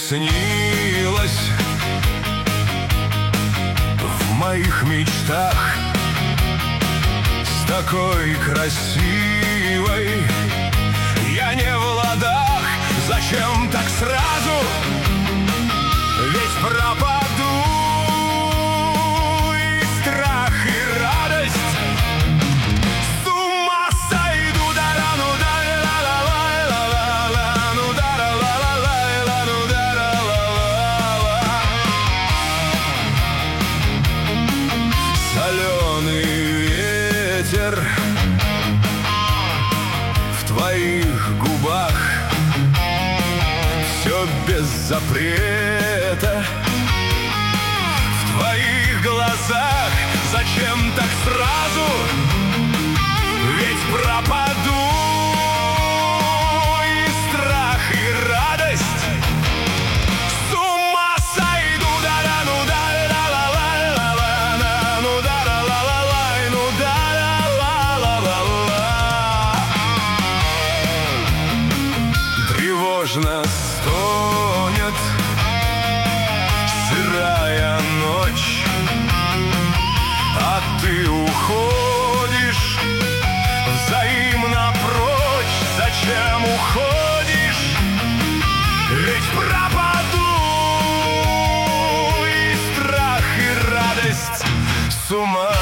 снилась в моих мечтах, с такой красивой я не в ладах. Зачем так сразу? Ведь пропаду, и страх, и радость. С ума сойду, да-ра-ну, да-ра-ла-ла-ла-ла-ла, ну да-ра-ла-ла-ла-ла, ну да-ра-ла-ла-ла. Соленый ветер в твоих губах, все без запрета. В твоих глазах зачем так сразу? Ведь пропаду, и страх, и радость. С ума сойду, да-да-ну, да-ла-ла-ла-ла-ла, ну да-ла-ла-ла-ла, ну да-ла-ла-ла-ла. Тревожно стонет сырая ночь, а ты уходишь взаимно прочь. Зачем уходишь? Ведь пропаду, и страх, и радость. С ума